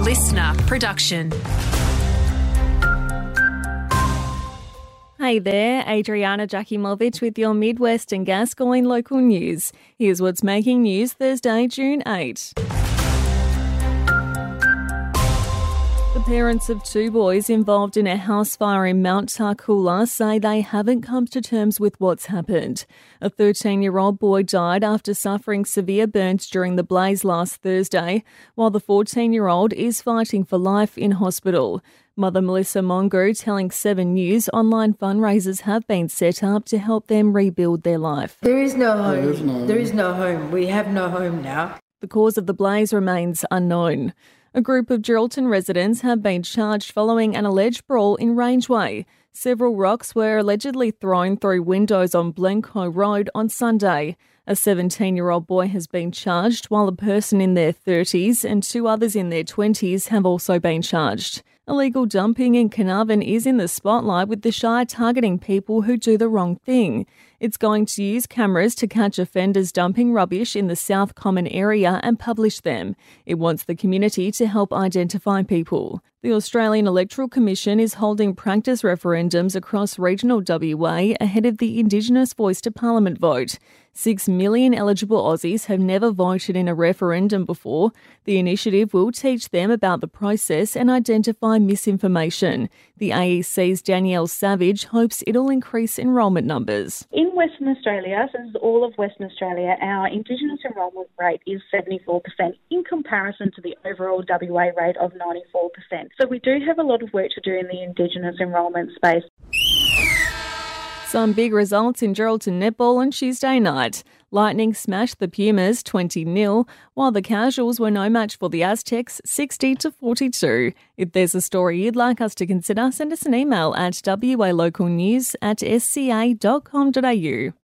listener production. Hey there, Adriana Jakimovic with your Midwest and Gascoyne local news. Here's what's making news Thursday, June 8. The parents of two boys involved in a house fire in Mount Tarcoola say they haven't come to terms with what's happened. A 13-year-old boy died after suffering severe burns during the blaze last Thursday, while the 14-year-old is fighting for life in hospital. Mother Melissa Mongo telling 7 News online fundraisers have been set up to help them rebuild their life. There is no home. There is no home. We have no home now. The cause of the blaze remains unknown. A group of Geraldton residents have been charged following an alleged brawl in Rangeway. Several rocks were allegedly thrown through windows on Blencoe Road on Sunday. A 17-year-old boy has been charged, while a person in their 30s and 2 others in their 20s have also been charged. Illegal dumping in Carnarvon is in the spotlight, with the Shire targeting people who do the wrong thing. It's going to use cameras to catch offenders dumping rubbish in the South Common area and publish them. It wants the community to help identify people. The Australian Electoral Commission is holding practice referendums across regional WA ahead of the Indigenous Voice to Parliament vote. 6 million eligible Aussies have never voted in a referendum before. The initiative will teach them about the process and identify misinformation. The AEC's Danielle Savage hopes it'll increase enrolment numbers. In Western Australia, so this is all of Western Australia, our Indigenous enrolment rate is 74% in comparison to the overall WA rate of 94%. So we do have a lot of work to do in the Indigenous enrolment space. Some big results in Geraldton netball on Tuesday night. Lightning smashed the Pumas 20-0, while the Casuals were no match for the Aztecs 60-42. If there's a story you'd like us to consider, send us an email at walocalnews@sca.com.au.